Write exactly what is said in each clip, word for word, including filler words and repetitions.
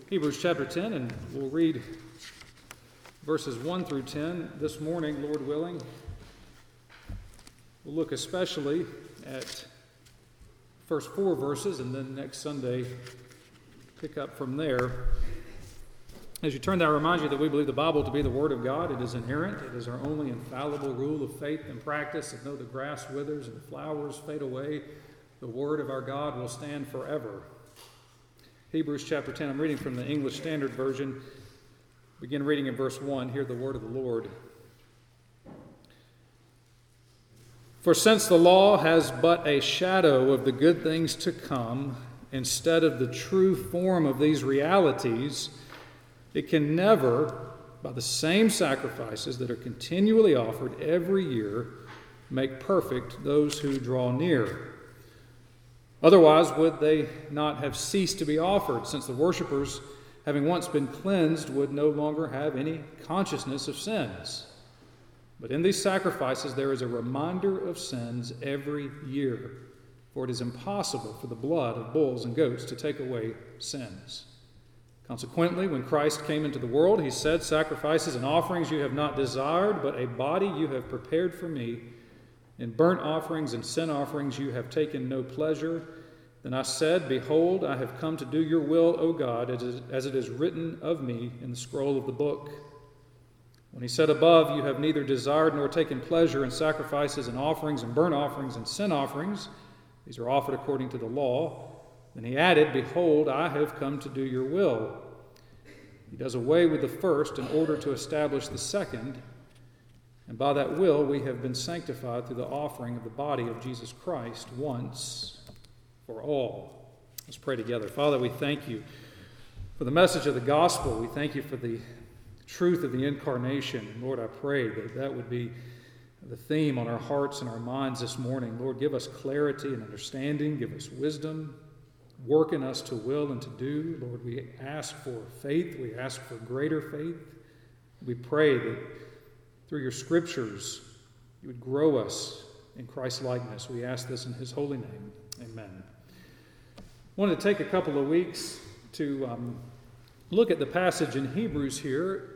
Hebrews chapter ten, and we'll read verses one through ten this morning, Lord willing. We'll look especially at first four verses, and then next Sunday pick up from there. As you turn there, I remind you that we believe the Bible to be the Word of God. It is inerrant. It is our only infallible rule of faith and practice. And though the grass withers and the flowers fade away, the Word of our God will stand forever. Hebrews chapter ten, I'm reading from the English Standard Version. Begin reading in verse one. Hear the word of the Lord. For since the law has but a shadow of the good things to come, instead of the true form of these realities, it can never, by the same sacrifices that are continually offered every year, make perfect those who draw near. Otherwise, would they not have ceased to be offered, since the worshippers, having once been cleansed, would no longer have any consciousness of sins? But in these sacrifices there is a reminder of sins every year, for it is impossible for the blood of bulls and goats to take away sins. Consequently, when Christ came into the world, he said, "Sacrifices and offerings you have not desired, but a body you have prepared for me. In burnt offerings and sin offerings you have taken no pleasure. Then I said, Behold, I have come to do your will, O God, as it is written of me in the scroll of the book." When he said above, "You have neither desired nor taken pleasure in sacrifices and offerings and burnt offerings and sin offerings, these are offered according to the law," then he added, "Behold, I have come to do your will." He does away with the first in order to establish the second, and by that will we have been sanctified through the offering of the body of Jesus Christ once for all. Let's pray together. Father, we thank you for the message of the gospel. We thank you for the truth of the incarnation. Lord, I pray that that would be the theme on our hearts and our minds this morning. Lord, give us clarity and understanding. Give us wisdom. Work in us to will and to do. Lord, we ask for faith. We ask for greater faith. We pray that through your scriptures you would grow us in Christ's likeness. We ask this in his holy name. Amen. I wanted to take a couple of weeks to um, look at the passage in Hebrews here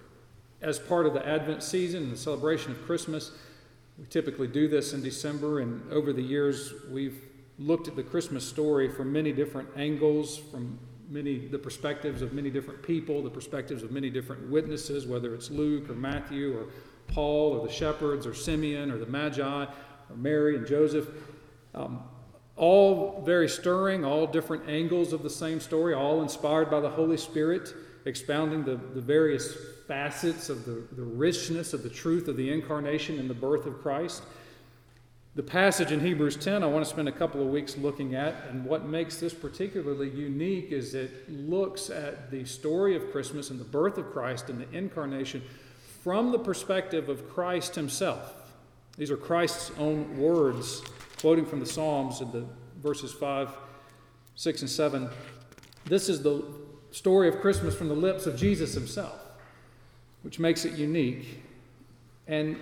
as part of the Advent season and the celebration of Christmas. We typically do this in December, and over the years we've looked at the Christmas story from many different angles, from many the perspectives of many different people, the perspectives of many different witnesses, whether it's Luke or Matthew or Paul or the shepherds or Simeon or the Magi or Mary and Joseph. Um, all very stirring, all different angles of the same story, all inspired by the Holy Spirit, expounding the, the various facets of the, the richness of the truth of the incarnation and the birth of Christ. The passage in Hebrews ten I want to spend a couple of weeks looking at, and what makes this particularly unique is it looks at the story of Christmas and the birth of Christ and the incarnation from the perspective of Christ himself. These are Christ's own words, quoting from the Psalms in the verses five, six, and seven. This is the story of Christmas from the lips of Jesus himself, which makes it unique. And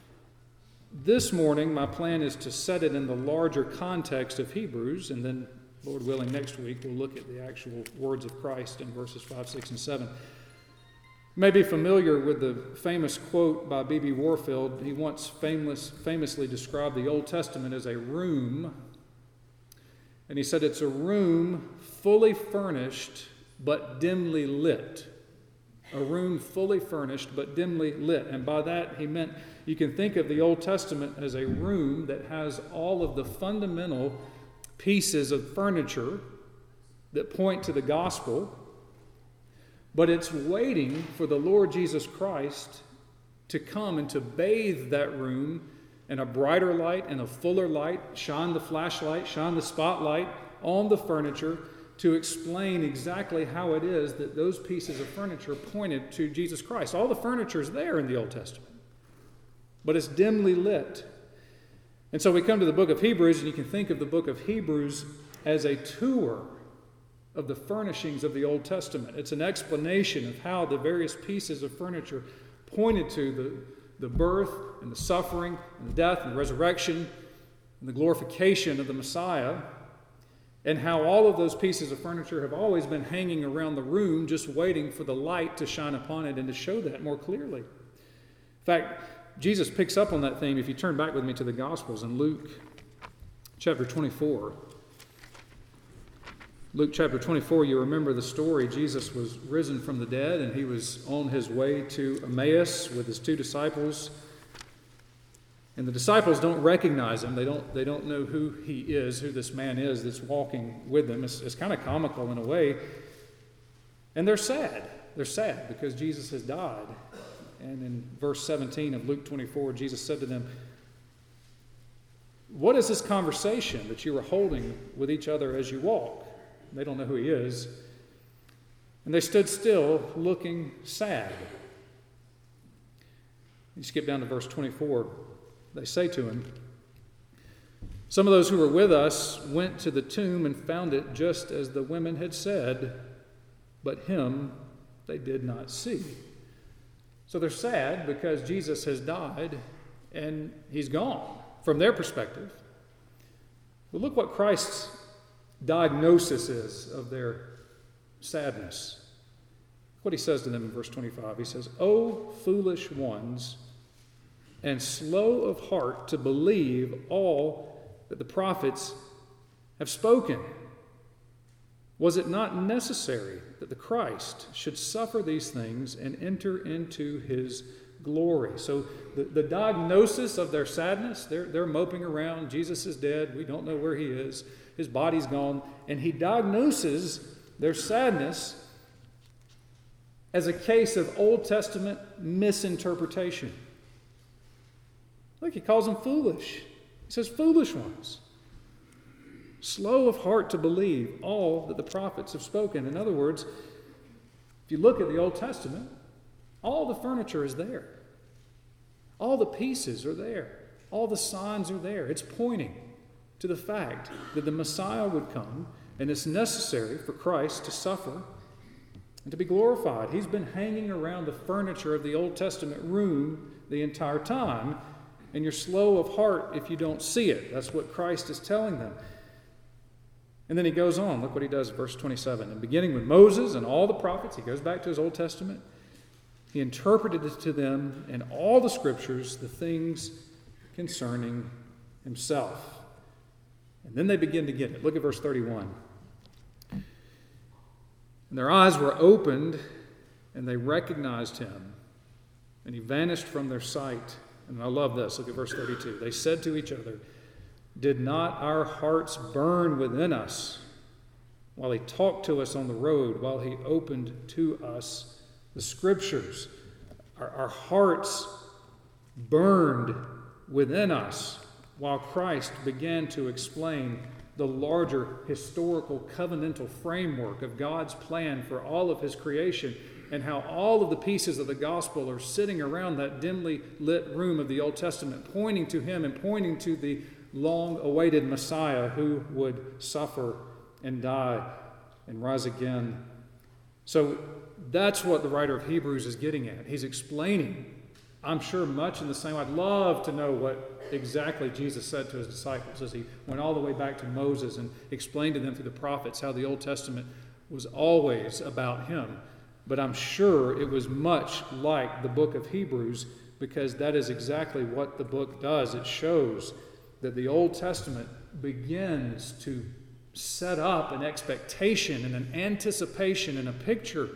this morning, my plan is to set it in the larger context of Hebrews, and then, Lord willing, next week we'll look at the actual words of Christ in verses five, six, and seven. You may be familiar with the famous quote by B B Warfield. He once famous, famously described the Old Testament as a room, and he said it's a room fully furnished but dimly lit. A room fully furnished but dimly lit. And by that he meant you can think of the Old Testament as a room that has all of the fundamental pieces of furniture that point to the gospel, but it's waiting for the Lord Jesus Christ to come and to bathe that room in a brighter light and a fuller light, shine the flashlight, shine the spotlight on the furniture to explain exactly how it is that those pieces of furniture pointed to Jesus Christ. All the furniture is there in the Old Testament, but it's dimly lit. And so we come to the book of Hebrews, and you can think of the book of Hebrews as a tour of the furnishings of the Old Testament. It's an explanation of how the various pieces of furniture pointed to the, the birth and the suffering and the death and the resurrection and the glorification of the Messiah. and how all of those pieces of furniture have always been hanging around the room, just waiting for the light to shine upon it and to show that more clearly. In fact, Jesus picks up on that theme if you turn back with me to the Gospels in Luke chapter twenty-four. Luke chapter twenty-four, you remember the story. Jesus was risen from the dead, and he was on his way to Emmaus with his two disciples. And the disciples don't recognize him. They don't, they don't know who he is, who this man is that's walking with them. It's, it's kind of comical in a way. And they're sad. They're sad because Jesus has died. And in verse seventeen of Luke twenty-four, Jesus said to them, "What is this conversation that you are holding with each other as you walk?" They don't know who he is. And they stood still, looking sad. You skip down to verse twenty-four. They say to him, "Some of those who were with us went to the tomb and found it just as the women had said, but him they did not see." So they're sad because Jesus has died and he's gone from their perspective. But look what Christ's diagnosis is of their sadness. What he says to them in verse twenty-five. He says, "O foolish ones, and slow of heart to believe all that the prophets have spoken. Was it not necessary that the Christ should suffer these things and enter into his glory?" So the, the diagnosis of their sadness, they're, they're moping around. Jesus is dead. We don't know where he is. His body's gone. And he diagnoses their sadness as a case of Old Testament misinterpretation. Look, he calls them foolish. He says, "Foolish ones, slow of heart to believe all that the prophets have spoken." In other words, if you look at the Old Testament, all the furniture is there. All the pieces are there. All the signs are there. It's pointing to the fact that the Messiah would come, and it's necessary for Christ to suffer and to be glorified. He's been hanging around the furniture of the Old Testament room the entire time, and you're slow of heart if you don't see it. That's what Christ is telling them. And then he goes on. Look what he does, verse twenty-seven. And beginning with Moses and all the prophets, he goes back to his Old Testament. He interpreted it to them in all the scriptures, the things concerning himself. And then they begin to get it. Look at verse thirty-one. "And their eyes were opened, and they recognized him, and he vanished from their sight." And I love this. Look at verse thirty-two. "They said to each other, 'Did not our hearts burn within us while he talked to us on the road, while he opened to us the scriptures?'" Our, our hearts burned within us while Christ began to explain the larger historical covenantal framework of God's plan for all of his creation, and how all of the pieces of the gospel are sitting around that dimly lit room of the Old Testament, pointing to him and pointing to the long-awaited Messiah who would suffer and die and rise again. So that's what the writer of Hebrews is getting at. He's explaining, I'm sure, much in the same way. I'd love to know what exactly Jesus said to his disciples as he went all the way back to Moses and explained to them through the prophets how the Old Testament was always about him. But I'm sure it was much like the book of Hebrews, because that is exactly what the book does. It shows that the Old Testament begins to set up an expectation and an anticipation and a picture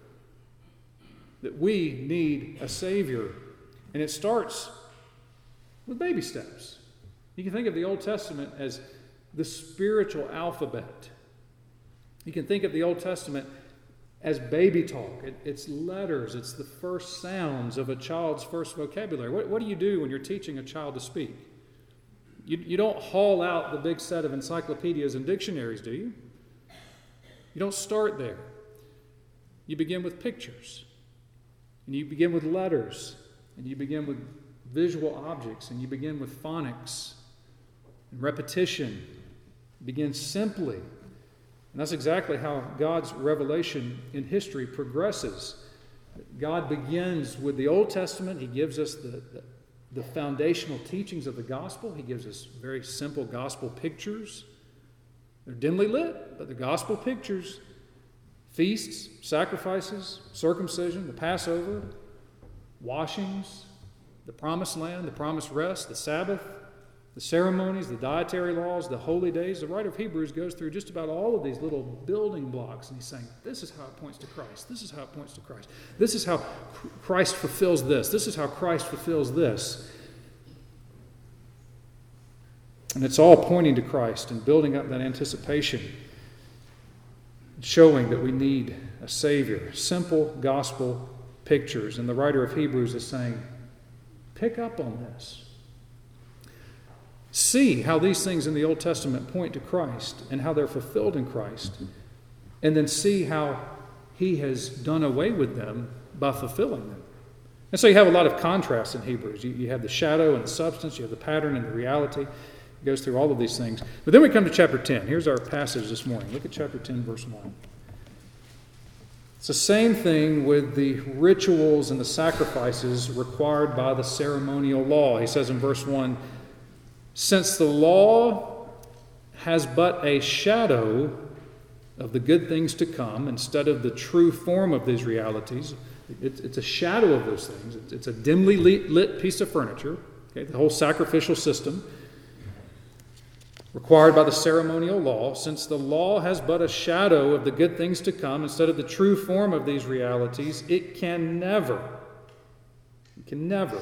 that we need a Savior. And it starts with baby steps. You can think of the Old Testament as the spiritual alphabet. You can think of the Old Testament as baby talk. It, it's letters. It's the first sounds of a child's first vocabulary. What, what do you do when you're teaching a child to speak? You, you don't haul out the big set of encyclopedias and dictionaries, do you? You don't start there. You begin with pictures. And you begin with letters. And you begin with visual objects. And you begin with phonics and repetition. You begin simply. And that's exactly how God's revelation in history progresses. God begins with the Old Testament. He gives us the, the, the foundational teachings of the gospel. He gives us very simple gospel pictures. They're dimly lit, but the gospel pictures feasts, sacrifices, circumcision, the Passover, washings, the promised land, the promised rest, the Sabbath, the ceremonies, the dietary laws, the holy days. The writer of Hebrews goes through just about all of these little building blocks, and he's saying, this is how it points to Christ. This is how it points to Christ. This is how Christ fulfills this. This is how Christ fulfills this. And it's all pointing to Christ and building up that anticipation, showing that we need a Savior. Simple gospel pictures. And the writer of Hebrews is saying, pick up on this. See how these things in the Old Testament point to Christ and how they're fulfilled in Christ. And then see how He has done away with them by fulfilling them. And so you have a lot of contrast in Hebrews. You, you have the shadow and the substance. You have the pattern and the reality. It goes through all of these things. But then we come to chapter ten. Here's our passage this morning. Look at chapter ten, verse one. It's the same thing with the rituals and the sacrifices required by the ceremonial law. He says in verse one, since the law has but a shadow of the good things to come instead of the true form of these realities, it's, it's a shadow of those things. It's, it's a dimly lit piece of furniture. Okay, the whole sacrificial system required by the ceremonial law, since the law has but a shadow of the good things to come instead of the true form of these realities, it can never, it can never,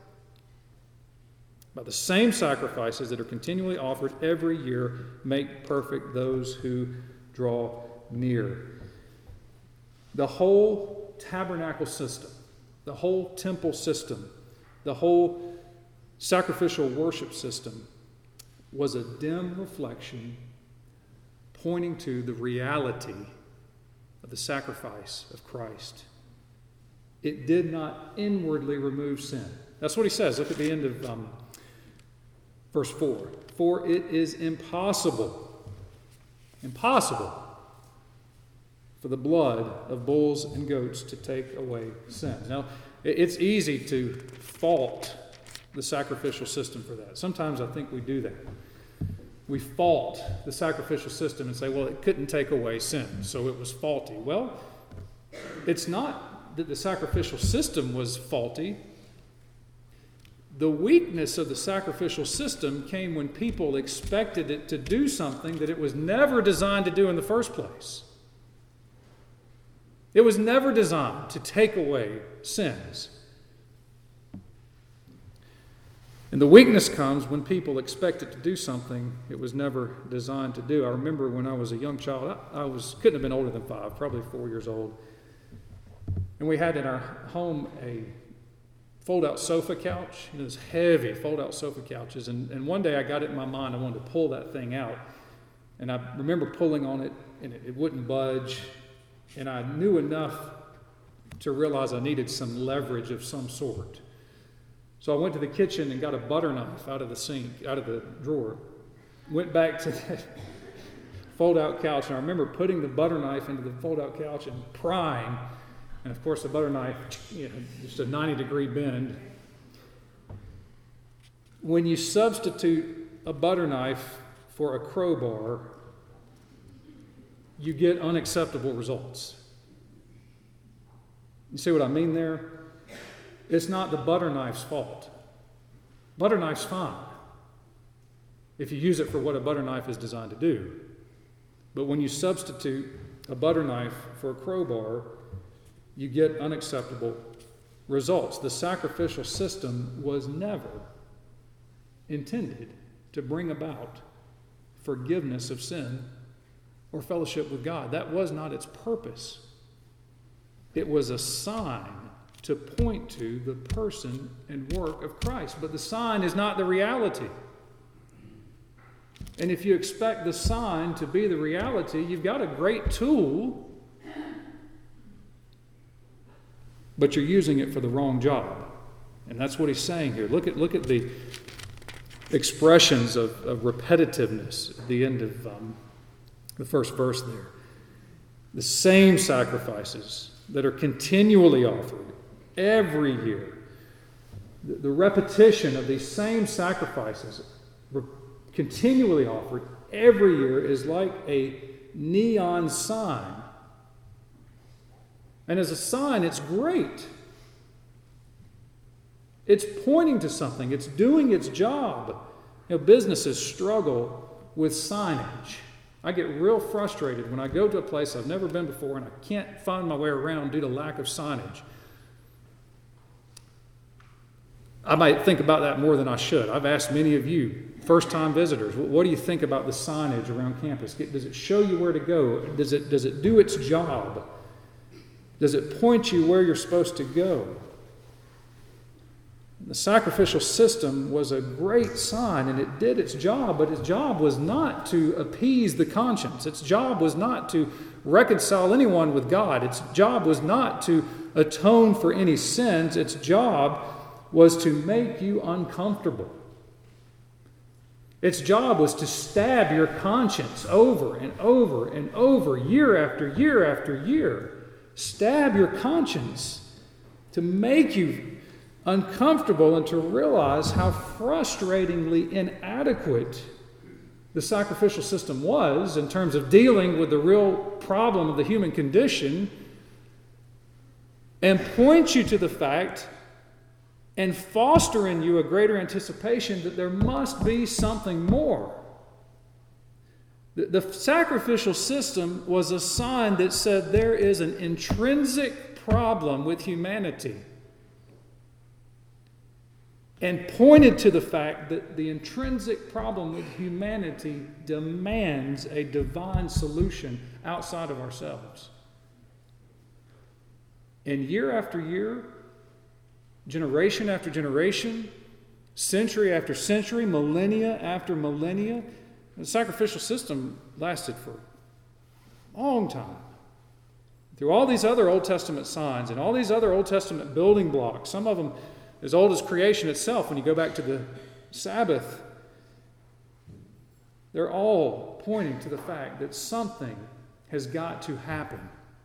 by the same sacrifices that are continually offered every year, make perfect those who draw near. The whole tabernacle system, the whole temple system, the whole sacrificial worship system was a dim reflection pointing to the reality of the sacrifice of Christ. It did not inwardly remove sin. That's what he says. Look at the end of um, verse four. For it is impossible, impossible for the blood of bulls and goats to take away sin. Now, it's easy to fault the sacrificial system for that. Sometimes I think we do that. We fault the sacrificial system and say, well, it couldn't take away sin, so it was faulty. Well, it's not that the sacrificial system was faulty. The weakness of the sacrificial system came when people expected it to do something that it was never designed to do in the first place. It was never designed to take away sins. And the weakness comes when people expect it to do something it was never designed to do. I remember when I was a young child, I, I was couldn't have been older than five, probably four years old. And we had in our home a fold-out sofa couch. You know, those heavy fold-out sofa couches. And, and one day I got it in my mind, I wanted to pull that thing out. And I remember pulling on it, and it, it wouldn't budge. And I knew enough to realize I needed some leverage of some sort. So I went to the kitchen and got a butter knife out of the sink, out of the drawer. Went back to that fold-out couch, and I remember putting the butter knife into the fold-out couch and prying. And of course, the butter knife, you know, just a ninety degree bend. When you substitute a butter knife for a crowbar, you get unacceptable results. You see what I mean there? It's not the butter knife's fault. Butter knife's fine if you use it for what a butter knife is designed to do. But when you substitute a butter knife for a crowbar, you get unacceptable results. The sacrificial system was never intended to bring about forgiveness of sin or fellowship with God. That was not its purpose. It was a sign to point to the person and work of Christ. But the sign is not the reality. And if you expect the sign to be the reality, you've got a great tool, but you're using it for the wrong job. And that's what he's saying here. Look at, look at the expressions of, of repetitiveness at the end of um, the first verse there. The same sacrifices that are continually offered every year. The, the repetition of these same sacrifices were continually offered every year is like a neon sign. And as a sign, it's great. It's pointing to something. It's doing its job. You know, businesses struggle with signage. I get real frustrated when I go to a place I've never been before and I can't find my way around due to lack of signage. I might think about that more than I should. I've asked many of you, first-time visitors, what do you think about the signage around campus? Does it show you where to go? Does it, does it do its job? Does it point you where you're supposed to go? The sacrificial system was a great sign, and it did its job, but its job was not to appease the conscience. Its job was not to reconcile anyone with God. Its job was not to atone for any sins. Its job was to make you uncomfortable. Its job was to stab your conscience over and over and over, year after year after year. Stab your conscience to make you uncomfortable and to realize how frustratingly inadequate the sacrificial system was in terms of dealing with the real problem of the human condition, and point you to the fact and foster in you a greater anticipation that there must be something more. The, the sacrificial system was a sign that said there is an intrinsic problem with humanity, and pointed to the fact that the intrinsic problem with humanity demands a divine solution outside of ourselves. And year after year, generation after generation, century after century, millennia after millennia, the sacrificial system lasted for a long time. Through all these other Old Testament signs and all these other Old Testament building blocks, some of them as old as creation itself, when you go back to the Sabbath, they're all pointing to the fact that something has got to happen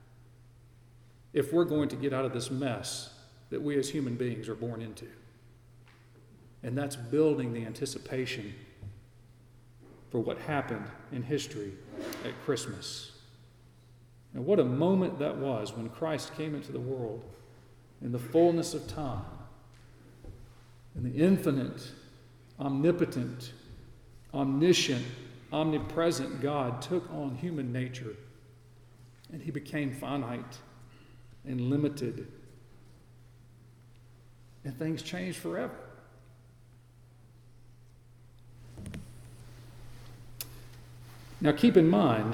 if we're going to get out of this mess that we as human beings are born into. And that's building the anticipation for what happened in history at Christmas. And what a moment that was when Christ came into the world in the fullness of time. And the infinite, omnipotent, omniscient, omnipresent God took on human nature, and he became finite and limited. And things changed forever. Now keep in mind,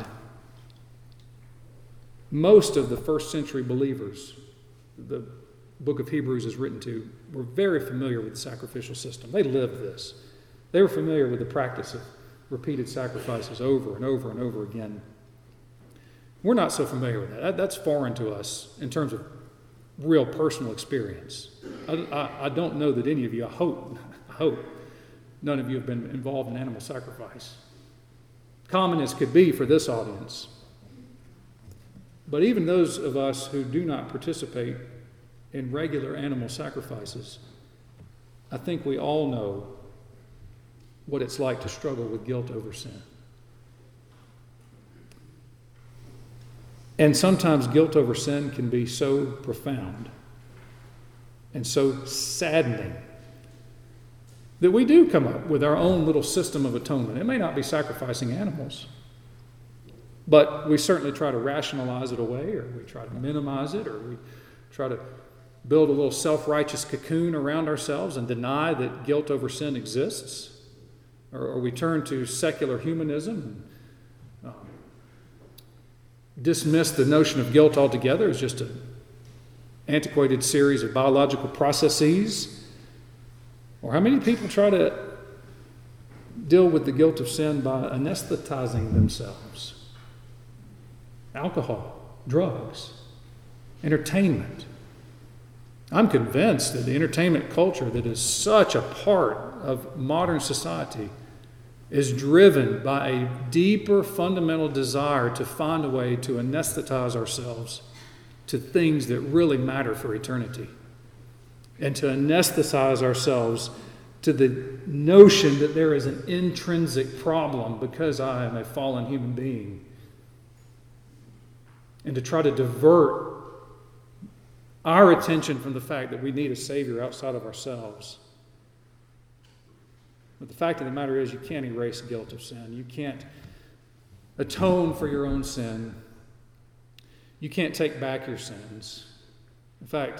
most of the first century believers, the book of Hebrews is written to, were very familiar with the sacrificial system. They lived this. They were familiar with the practice of repeated sacrifices over and over and over again. We're not so familiar with that. That's foreign to us in terms of real personal experience. I, I, I don't know that any of you, I hope, I hope none of you have been involved in animal sacrifice. Common as could be for this audience. But even those of us who do not participate in regular animal sacrifices, I think we all know what it's like to struggle with guilt over sin. And sometimes guilt over sin can be so profound and so saddening that we do come up with our own little system of atonement. It may not be sacrificing animals, but we certainly try to rationalize it away, or we try to minimize it, or we try to build a little self-righteous cocoon around ourselves and deny that guilt over sin exists, or, or we turn to secular humanism and um, dismiss the notion of guilt altogether as just an antiquated series of biological processes. Or how many people try to deal with the guilt of sin by anesthetizing themselves? Alcohol, drugs, entertainment. I'm convinced that the entertainment culture that is such a part of modern society is driven by a deeper fundamental desire to find a way to anesthetize ourselves to things that really matter for eternity, and to anesthetize ourselves to the notion that there is an intrinsic problem because I am a fallen human being, and to try to divert our attention from the fact that we need a Savior outside of ourselves. But the fact of the matter is, you can't erase guilt of sin. You can't atone for your own sin. You can't take back your sins. In fact,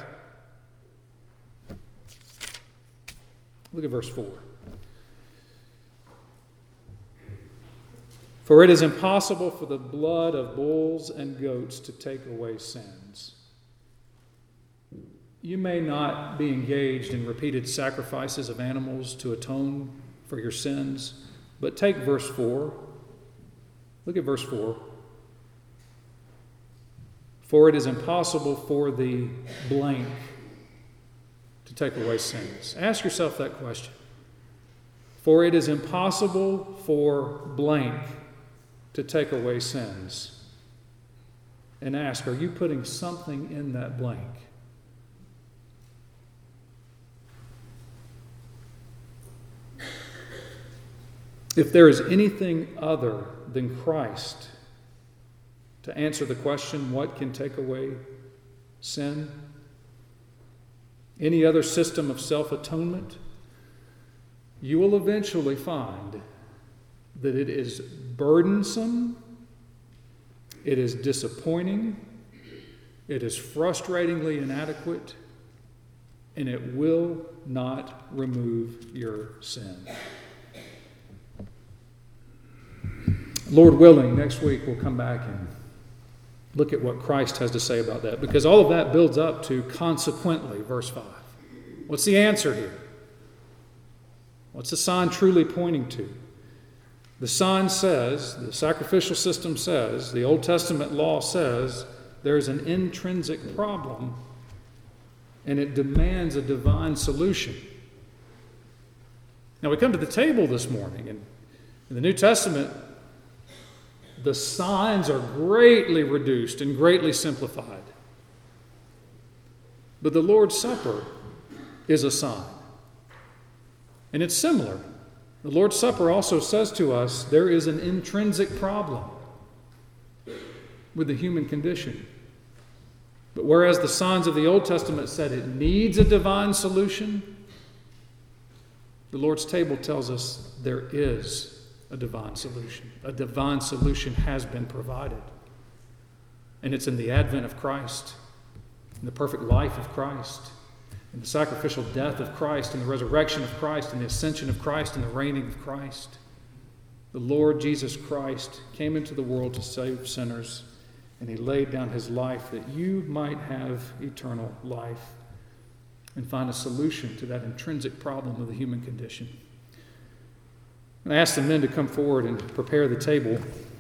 look at verse four. For it is impossible for the blood of bulls and goats to take away sins. You may not be engaged in repeated sacrifices of animals to atone for your sins, but take verse four. Look at verse four. For it is impossible for the blank to take away sins. Ask yourself that question. For it is impossible for blank to take away sins. And ask, are you putting something in that blank? If there is anything other than Christ to answer the question, what can take away sin? Any other system of self-atonement? You will eventually find that it is burdensome, it is disappointing, it is frustratingly inadequate, and it will not remove your sin. Lord willing, next week we'll come back and look at what Christ has to say about that, because all of that builds up to consequently, verse five. What's the answer here? What's the sign truly pointing to? The sign says, the sacrificial system says, the Old Testament law says, there's an intrinsic problem, and it demands a divine solution. Now we come to the table this morning, and in the New Testament, the signs are greatly reduced and greatly simplified. But the Lord's Supper is a sign. And it's similar. The Lord's Supper also says to us there is an intrinsic problem with the human condition. But whereas the signs of the Old Testament said it needs a divine solution, the Lord's table tells us there is a divine solution. A divine solution has been provided. And it's in the advent of Christ, in the perfect life of Christ, in the sacrificial death of Christ, in the resurrection of Christ, in the ascension of Christ, in the reigning of Christ. The Lord Jesus Christ came into the world to save sinners, and he laid down his life that you might have eternal life and find a solution to that intrinsic problem of the human condition. And I ask the men to come forward and prepare the table.